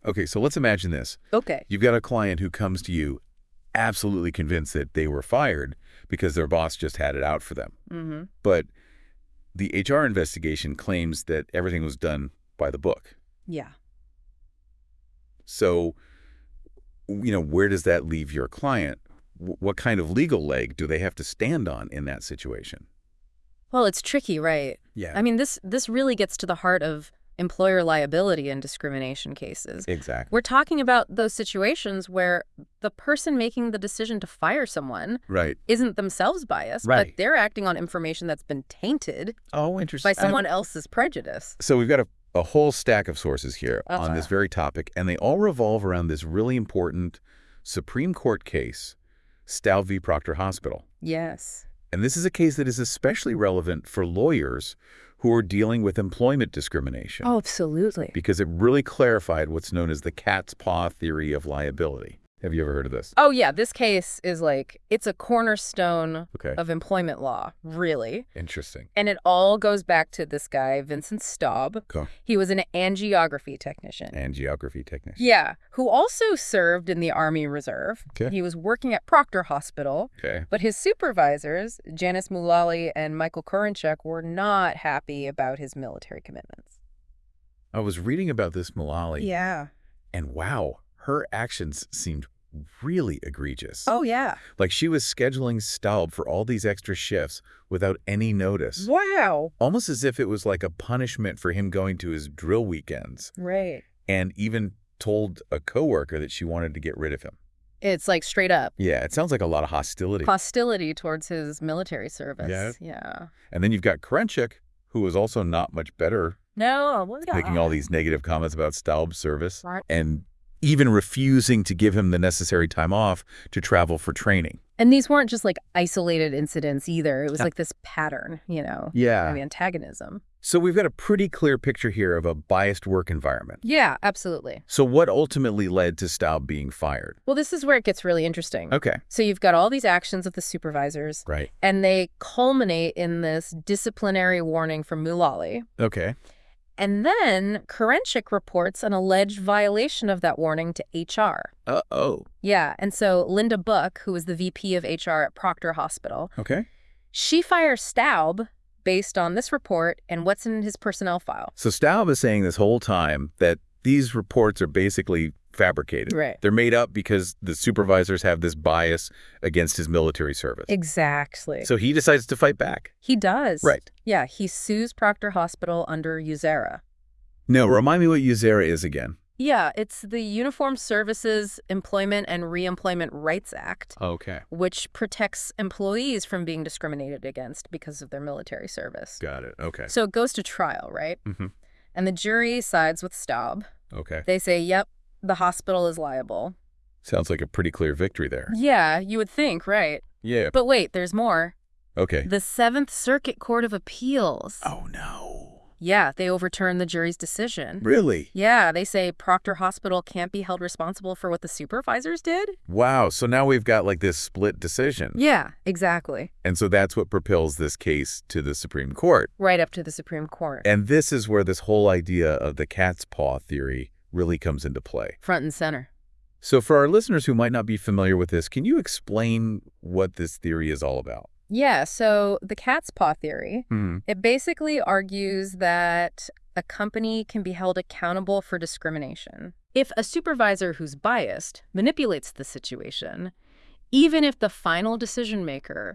Okay, so let's imagine this. Okay. You've got a client who comes to you absolutely convinced that they were fired because their boss just had it out for them. Mm-hmm. But the HR investigation claims that everything was done by the book. Yeah. So, where does that leave your client? What kind of legal leg do they have to stand on in that situation? Well, it's tricky, right? Yeah. I mean, this really gets to the heart of employer liability in discrimination cases. Exactly. We're talking about those situations where the person making the decision to fire someone Right. isn't themselves biased, Right. but they're acting on information that's been tainted Oh, interesting. by someone else's prejudice. So we've got a whole stack of sources here on this very topic, and they all revolve around this really important Supreme Court case, Staub v. Proctor Hospital. Yes. And this is a case that is especially relevant for lawyers who are dealing with employment discrimination. Oh, absolutely. Because it really clarified what's known as the cat's paw theory of liability. Have you ever heard of this? Oh, yeah. This case is it's a cornerstone Okay. of employment law, really. Interesting. And it all goes back to this guy, Vincent Staub. Okay. He was an angiography technician. Angiography technician. Yeah, who also served in the Army Reserve. Okay. He was working at Proctor Hospital. Okay. But his supervisors, Janice Mullally and Michael Kurinchuk, were not happy about his military commitments. I was reading about this Mullally. Yeah. And wow, her actions seemed really egregious. Oh, yeah. Like she was scheduling Staub for all these extra shifts without any notice. Wow. Almost as if it was like a punishment for him going to his drill weekends. Right. And even told a coworker that she wanted to get rid of him. It's straight up. Yeah, it sounds like a lot of hostility. Hostility towards his military service. Yeah. Yeah. And then you've got Kurinchuk, who was also not much better, No. making all these negative comments about Staub's service. Right. And even refusing to give him the necessary time off to travel for training. And these weren't just isolated incidents either. It was this pattern, Yeah. of antagonism. So we've got a pretty clear picture here of a biased work environment. Yeah, absolutely. So what ultimately led to Staub being fired? Well, this is where it gets really interesting. Okay. So you've got all these actions of the supervisors. Right. And they culminate in this disciplinary warning from Mullally. Okay. And then Kurinchuk reports an alleged violation of that warning to HR. Uh-oh. Yeah, and so Linda Book, who was the VP of HR at Proctor Hospital, Okay. she fires Staub based on this report and what's in his personnel file. So Staub is saying this whole time that these reports are basically fabricated. Right. They're made up because the supervisors have this bias against his military service. Exactly. So he decides to fight back. He does. Right. Yeah, he sues Proctor Hospital under USERRA. No, remind me what USERRA is again. Yeah, it's the Uniformed Services Employment and Reemployment Rights Act, Okay. which protects employees from being discriminated against because of their military service. Got it. Okay. So it goes to trial, right? Mm-hmm. And the jury sides with Staub. Okay. They say, yep, the hospital is liable. Sounds like a pretty clear victory there. Yeah, you would think, right? Yeah. But wait, there's more. Okay. The Seventh Circuit Court of Appeals. Oh, no. Yeah, they overturn the jury's decision. Really? Yeah, they say Proctor Hospital can't be held responsible for what the supervisors did. Wow. So now we've got this split decision. Yeah, exactly. And so that's what propels this case to the Supreme Court. Right up to the Supreme Court. And this is where this whole idea of the cat's paw theory really comes into play. Front and center. So for our listeners who might not be familiar with this, can you explain what this theory is all about? Yeah, so the cat's paw theory, Hmm. it basically argues that a company can be held accountable for discrimination if a supervisor who's biased manipulates the situation, even if the final decision maker,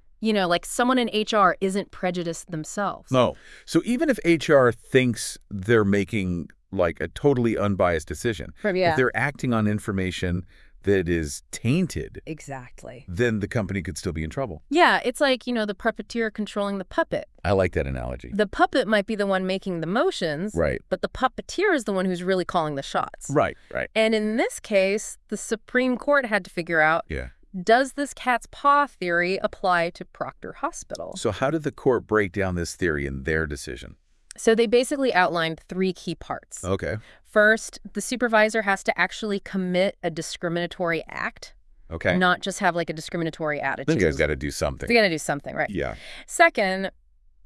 someone in HR isn't prejudiced themselves. No. So even if HR thinks they're making a totally unbiased decision, Yeah. if they're acting on information that is tainted, Exactly. then the company could still be in trouble. Yeah, it's like, the puppeteer controlling the puppet. I like that analogy. The puppet might be the one making the motions, Right. but the puppeteer is the one who's really calling the shots. Right. And in this case, the Supreme Court had to figure out, Yeah. does this cat's paw theory apply to Proctor Hospital? So how did the court break down this theory in their decision? So they basically outlined 3 key parts. Okay. First, the supervisor has to actually commit a discriminatory act, Okay. not just have a discriminatory attitude. You guys got to do something. They got to do something, right? Yeah. Second,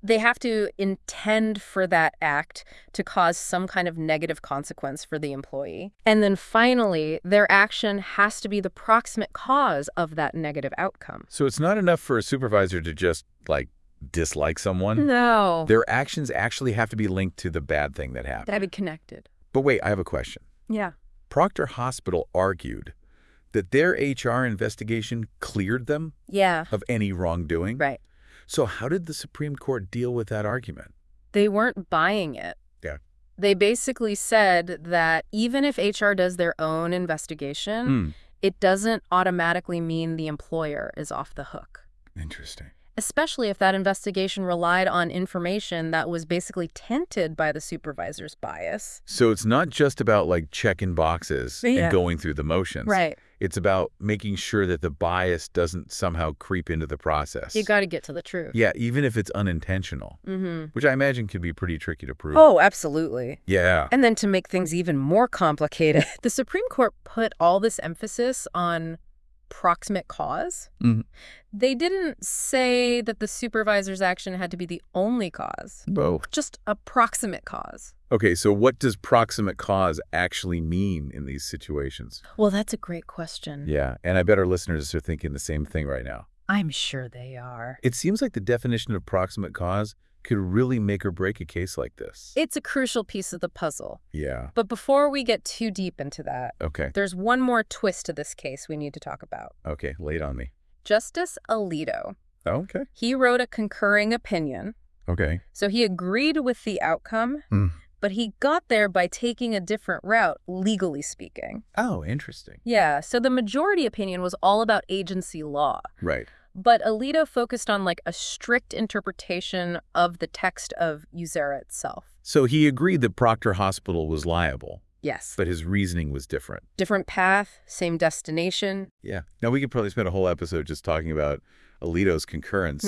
They have to intend for that act to cause some kind of negative consequence for the employee. And then finally, their action has to be the proximate cause of that negative outcome. So it's not enough for a supervisor to just, like, dislike someone? No. Their actions actually have to be linked to the bad thing that happened. They have to be connected. But wait, I have a question. Yeah. Proctor Hospital argued that their HR investigation cleared them Yeah. of any wrongdoing. Right. So how did the Supreme Court deal with that argument? They weren't buying it. Yeah. They basically said that even if HR does their own investigation, it doesn't automatically mean the employer is off the hook. Interesting. Especially if that investigation relied on information that was basically tainted by the supervisor's bias. So it's not just about, like, checking boxes Yeah. and going through the motions. Right. It's about making sure that the bias doesn't somehow creep into the process. You got to get to the truth. Yeah, even if it's unintentional, which I imagine could be pretty tricky to prove. Oh, absolutely. Yeah. And then to make things even more complicated, the Supreme Court put all this emphasis on proximate cause. They didn't say that the supervisor's action had to be the only cause, Oh. just a proximate cause. Okay, so what does proximate cause actually mean in these situations? Well, that's a great question. Yeah, and I bet our listeners are thinking the same thing right now. I'm sure they are. It seems like the definition of proximate cause could really make or break a case like this. It's a crucial piece of the puzzle. Yeah. But before we get too deep into that, Okay. there's one more twist to this case we need to talk about. Okay, lay it on me. Justice Alito. Okay. He wrote a concurring opinion, Okay. so he agreed with the outcome, but he got there by taking a different route, legally speaking. Oh, interesting. Yeah, so the majority opinion was all about agency law. Right. But Alito focused on like a strict interpretation of the text of USERRA itself. So he agreed that Proctor Hospital was liable, Yes. but his reasoning was different. Different path, same destination. Yeah. Now, we could probably spend a whole episode just talking about Alito's concurrence.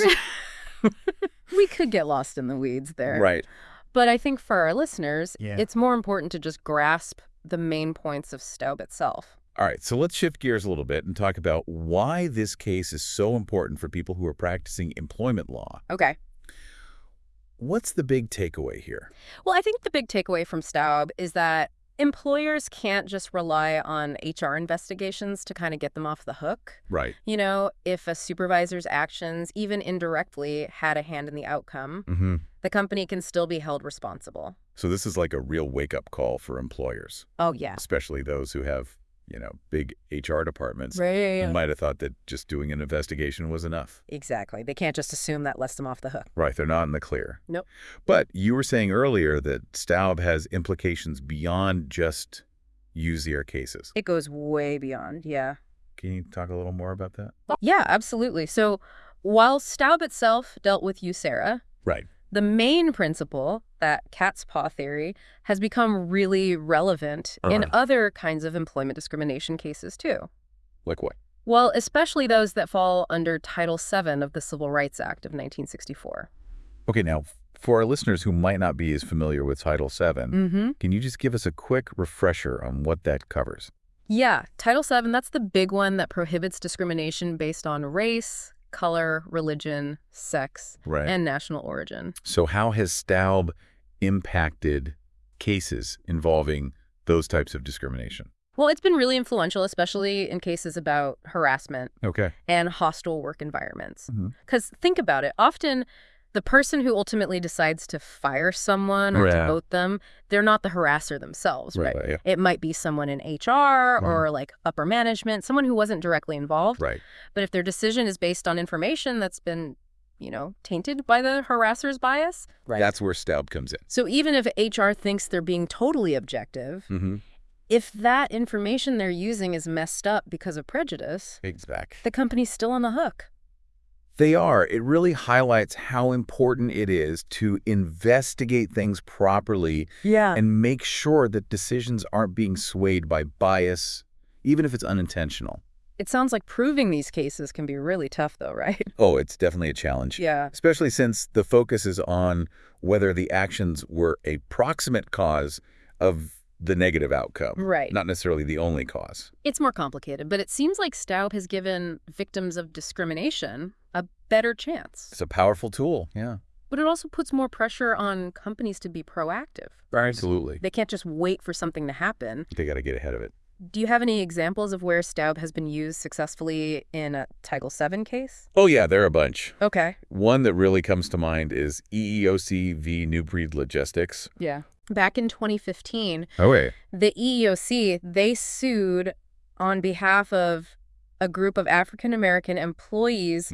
We could get lost in the weeds there. Right. But I think for our listeners, Yeah. it's more important to just grasp the main points of Staub itself. All right, so let's shift gears a little bit and talk about why this case is so important for people who are practicing employment law. Okay. What's the big takeaway here? Well, I think the big takeaway from Staub is that employers can't just rely on HR investigations to kind of get them off the hook. Right. You know, if a supervisor's actions, even indirectly, had a hand in the outcome, the company can still be held responsible. So this is like a real wake-up call for employers. Oh, yeah. Especially those who have, big HR departments. Right. Who might have thought that just doing an investigation was enough. Exactly. They can't just assume that lets them off the hook. Right, they're not in the clear. Nope. But you were saying earlier that Staub has implications beyond just USERRA cases. It goes way beyond, yeah. Can you talk a little more about that? Yeah, absolutely. So while Staub itself dealt with USERRA, Right. the main principle, that cat's paw theory, has become really relevant in other kinds of employment discrimination cases, too. Like what? Well, especially those that fall under Title VII of the Civil Rights Act of 1964. Okay, now, for our listeners who might not be as familiar with Title VII, can you just give us a quick refresher on what that covers? Yeah, Title VII, that's the big one that prohibits discrimination based on race, color, religion, sex, Right. and national origin. So how has Staub impacted cases involving those types of discrimination? Well, it's been really influential, especially in cases about harassment Okay. and hostile work environments. Because think about it. Often, the person who ultimately decides to fire someone or Yeah. demote them, they're not the harasser themselves, right? Yeah. It might be someone in HR or like upper management, someone who wasn't directly involved. Right. But if their decision is based on information that's been, tainted by the harasser's bias, That's where Staub comes in. So even if HR thinks they're being totally objective, if that information they're using is messed up because of prejudice, Exactly. the company's still on the hook. They are. It really highlights how important it is to investigate things properly and make sure that decisions aren't being swayed by bias, even if it's unintentional. It sounds like proving these cases can be really tough, though, right? Oh, it's definitely a challenge. Yeah. Especially since the focus is on whether the actions were a proximate cause of the negative outcome. Right. Not necessarily the only cause. It's more complicated, but it seems like Staub has given victims of discrimination a better chance. It's a powerful tool. Yeah. But it also puts more pressure on companies to be proactive. Absolutely. They can't just wait for something to happen. They got to get ahead of it. Do you have any examples of where Staub has been used successfully in a Title VII case? Oh, yeah, there are a bunch. Okay. One that really comes to mind is EEOC v. New Breed Logistics. Yeah. Back in 2015, wait. the EEOC, they sued on behalf of a group of African-American employees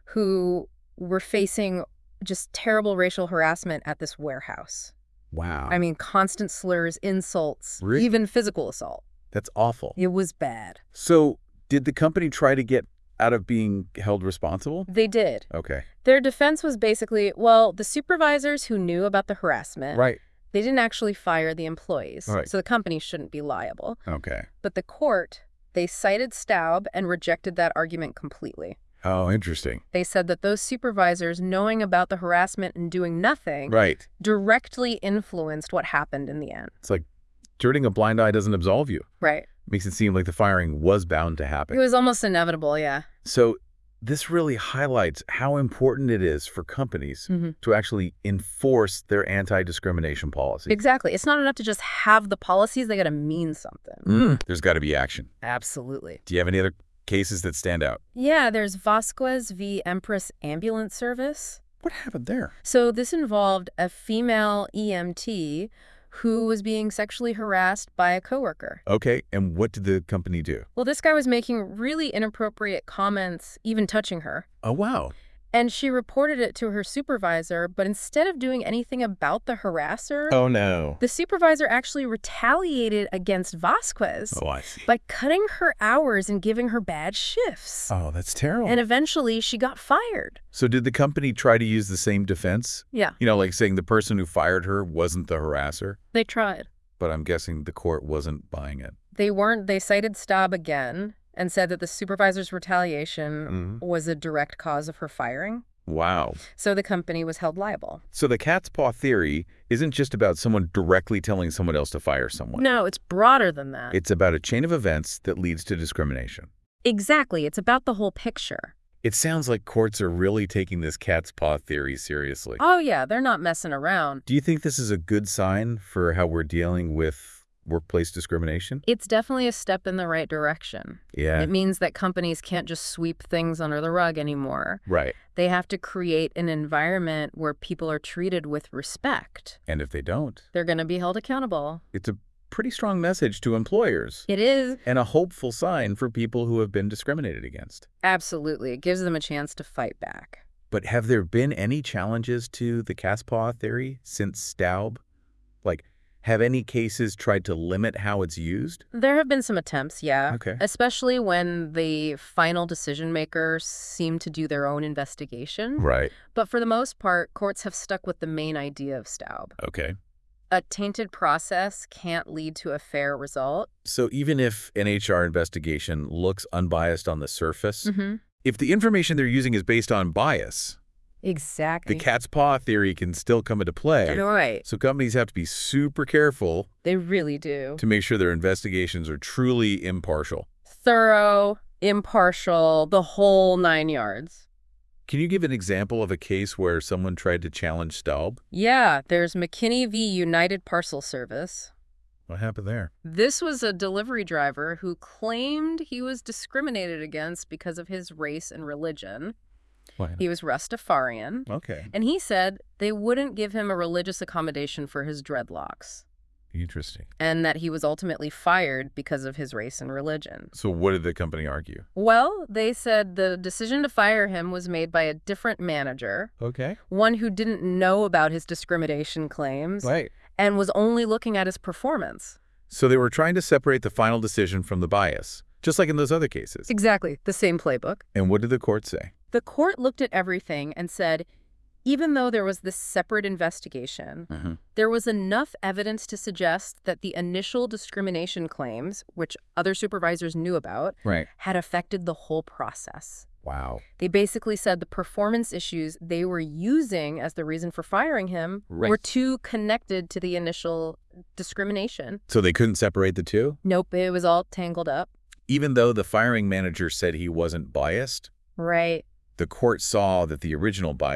who were facing just terrible racial harassment at this warehouse. Wow. I mean, constant slurs, insults, Really? even physical assault. That's awful. It was bad. So did the company try to get out of being held responsible? They did. Okay. Their defense was basically, well, the supervisors who knew about the harassment, Right. they didn't actually fire the employees, Right. so the company shouldn't be liable. Okay. But the court, they cited Staub and rejected that argument completely. Oh, interesting. They said that those supervisors knowing about the harassment and doing nothing Right. directly influenced what happened in the end. It's like turning a blind eye doesn't absolve you. Right. Makes it seem like the firing was bound to It happen. was almost inevitable, yeah. So this really highlights how important it is for companies to actually enforce their anti-discrimination policy. Exactly. It's not enough to just have the policies. They got to mean something. There's got to be action. Absolutely. Do you have any other cases that stand out? Yeah, there's Vasquez v. Empress Ambulance Service. What happened there? So this involved a female EMT who was being sexually harassed by a coworker. Okay, and what did the company do? Well, this guy was making really inappropriate comments, even touching her. Oh, wow. And she reported it to her supervisor, but instead of doing anything about the harasser, Oh, no. the supervisor actually retaliated against Vasquez Oh, I see. by cutting her hours and giving her bad shifts. Oh, that's terrible. And eventually she got fired. So did the company try to use the same defense? Yeah, You know, like saying the person who fired her wasn't the harasser? they tried. But I'm guessing the court wasn't buying it. They weren't. They cited Staub again and said that the supervisor's retaliation was a direct cause of her firing. Wow. So the company was held liable. So the cat's paw theory isn't just about someone directly telling someone else to fire someone. No, it's broader than that. It's about a chain of events that leads to discrimination. Exactly. It's about the whole picture. It sounds like courts are really taking this cat's paw theory seriously. Oh, yeah, they're not messing around. Do you think this is a good sign for how we're dealing with workplace discrimination? It's definitely a step in the right direction. Yeah. It means that companies can't just sweep things under the rug anymore. Right. They have to create an environment where people are treated with respect. And if they don't, They're going to be held accountable. it's a pretty strong message to employers It is. and a hopeful sign for people who have been discriminated against. Absolutely. It gives them a chance to fight back. But have there been any challenges to the cat's paw theory since Staub? Like, have any cases tried to limit how it's used? There have been some attempts, yeah. Okay. Especially when the final decision makers seem to do their own investigation. Right. But for the most part, courts have stuck with the main idea of Staub. Okay. A tainted process can't lead to a fair result. So even if an HR investigation looks unbiased on the surface, Mm-hmm. if the information they're using is based on bias, Exactly. the cat's paw theory can still come into play. Right. So companies have to be super careful They really do. to make sure their investigations are truly impartial. Thorough, impartial, the whole 9 yards. Can you give an example of a case where someone tried to challenge Staub? Yeah, there's McKinney v. United Parcel Service. What happened there? This was a delivery driver who claimed he was discriminated against because of his race and religion. What? He was Rastafarian, Okay. and he said they wouldn't give him a religious accommodation for his dreadlocks, Interesting. and that he was ultimately fired because of his race and religion. So what did the company argue? Well, they said the decision to fire him was made by a different manager, Okay. one who didn't know about his discrimination claims Right. and was only looking at his performance. So they were trying to separate the final decision from the bias, just like in those other cases. Exactly, the same playbook. And what did the court say? The court looked at everything and said, even though there was this separate investigation, there was enough evidence to suggest that the initial discrimination claims, which other supervisors knew about, Right. had affected the whole process. Wow. They basically said the performance issues they were using as the reason for firing him Right. were too connected to the initial discrimination. So they couldn't separate the two? Nope, it was all tangled up. Even though the firing manager said he wasn't biased, Right. the court saw that the original bias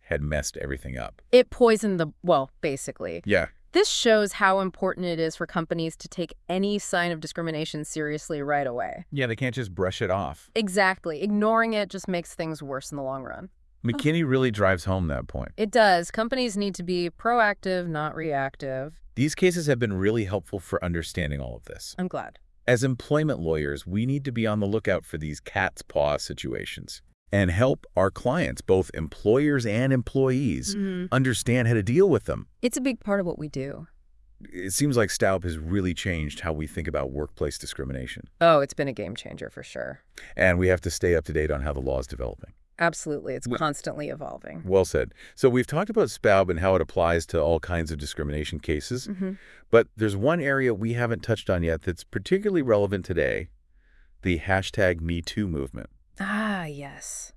had messed everything up. It poisoned well, basically. Yeah. This shows how important it is for companies to take any sign of discrimination seriously right away. Yeah, they can't just brush it off. Exactly. Ignoring it just makes things worse in the long run. McKinney really drives home that point. It does. Companies need to be proactive, not reactive. These cases have been really helpful for understanding all of this. I'm glad. As employment lawyers, we need to be on the lookout for these cat's paw situations and help our clients, both employers and employees, understand how to deal with them. It's a big part of what we do. It seems like Staub has really changed how we think about workplace discrimination. Oh, it's been a game changer for sure. And we have to stay up to date on how the law is developing. Absolutely. It's constantly evolving. Well said. So we've talked about Staub and how it applies to all kinds of discrimination cases. But there's one area we haven't touched on yet that's particularly relevant today, the #MeToo movement. Ah, yes.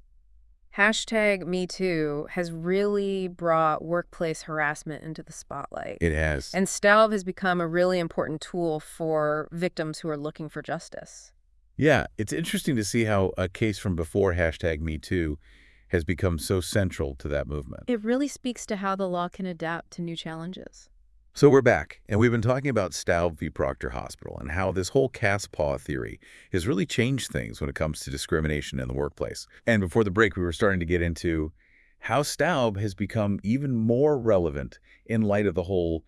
#MeToo has really brought workplace harassment into the spotlight. It has. And Staub has become a really important tool for victims who are looking for justice. Yeah, it's interesting to see how a case from before #MeToo has become so central to that movement. It really speaks to how the law can adapt to new challenges. So we're back, and we've been talking about Staub v. Proctor Hospital and how this whole cat's paw theory has really changed things when it comes to discrimination in the workplace. And before the break, we were starting to get into how Staub has become even more relevant in light of the whole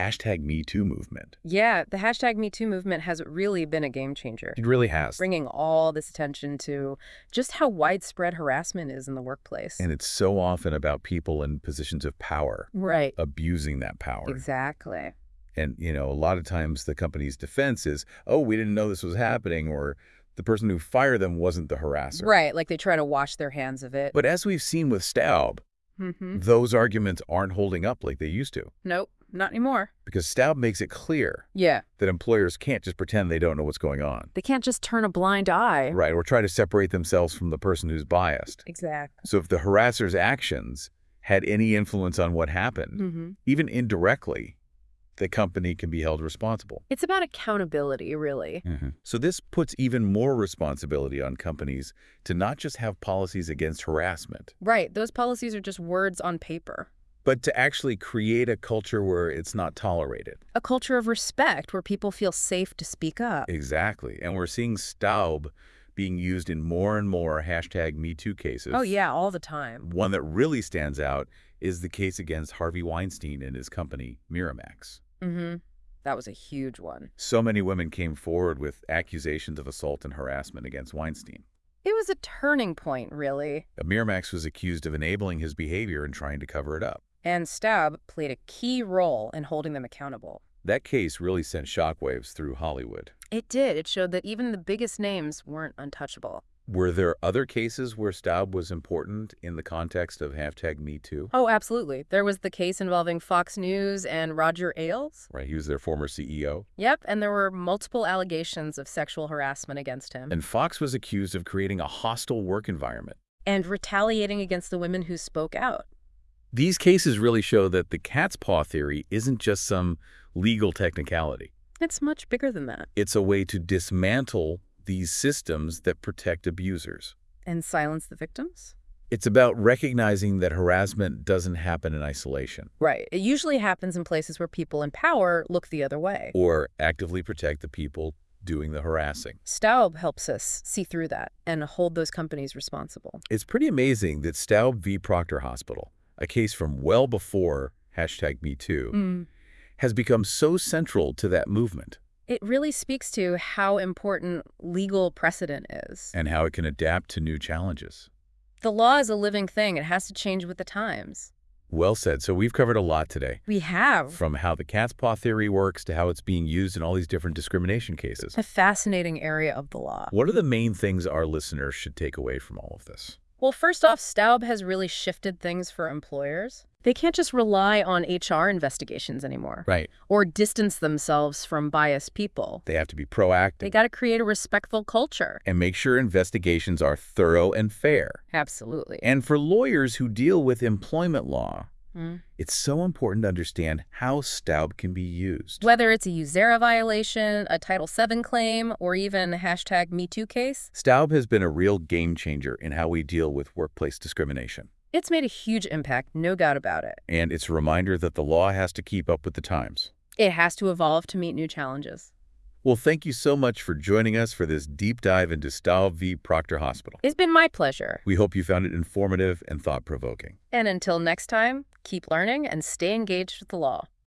#MeToo movement. Yeah, the #MeToo movement has really been a game changer. It really has. Bringing all this attention to just how widespread harassment is in the workplace. And it's so often about people in positions of power. Right. Abusing that power. Exactly. And, a lot of times the company's defense is, oh, we didn't know this was happening, or the person who fired them wasn't the harasser. Right, like they try to wash their hands of it. But as we've seen with Staub, those arguments aren't holding up like they used to. Nope, not anymore. Because Staub makes it clear that employers can't just pretend they don't know what's going on. They can't just turn a blind eye. Right, or try to separate themselves from the person who's biased. Exactly. So if the harasser's actions had any influence on what happened, even indirectly, the company can be held responsible. It's about accountability, really. So this puts even more responsibility on companies to not just have policies against harassment. Right. Those policies are just words on paper. But to actually create a culture where it's not tolerated. A culture of respect where people feel safe to speak up. Exactly. And we're seeing Staub being used in more and more #MeToo cases. Oh, yeah, all the time. One that really stands out is the case against Harvey Weinstein and his company, Miramax. That was a huge one. So many women came forward with accusations of assault and harassment against Weinstein. It was a turning point, really. Miramax was accused of enabling his behavior and trying to cover it up. And Staub played a key role in holding them accountable. That case really sent shockwaves through Hollywood. It did. It showed that even the biggest names weren't untouchable. Were there other cases where Staub was important in the context of #MeToo? Oh, absolutely. There was the case involving Fox News and Roger Ailes. Right, he was their former CEO. Yep, and there were multiple allegations of sexual harassment against him. And Fox was accused of creating a hostile work environment. And retaliating against the women who spoke out. These cases really show that the cat's paw theory isn't just some legal technicality. It's much bigger than that. It's a way to dismantle these systems that protect abusers. And silence the victims? It's about recognizing that harassment doesn't happen in isolation. Right. It usually happens in places where people in power look the other way. Or actively protect the people doing the harassing. Staub helps us see through that and hold those companies responsible. It's pretty amazing that Staub v. Proctor Hospital, a case from well before #MeToo, has become so central to that movement. It really speaks to how important legal precedent is. And how it can adapt to new challenges. The law is a living thing. It has to change with the times. Well said. So we've covered a lot today. We have. From how the cat's paw theory works to how it's being used in all these different discrimination cases. A fascinating area of the law. What are the main things our listeners should take away from all of this? Well, first off, Staub has really shifted things for employers. They can't just rely on HR investigations anymore. Right. Or distance themselves from biased people. They have to be proactive. They got to create a respectful culture. And make sure investigations are thorough and fair. Absolutely. And for lawyers who deal with employment law, it's so important to understand how Staub can be used. Whether it's a USERRA violation, a Title VII claim, or even a #MeToo case. Staub has been a real game changer in how we deal with workplace discrimination. It's made a huge impact, no doubt about it. And it's a reminder that the law has to keep up with the times. It has to evolve to meet new challenges. Well, thank you so much for joining us for this deep dive into Stahl v. Proctor Hospital. It's been my pleasure. We hope you found it informative and thought-provoking. And until next time, keep learning and stay engaged with the law.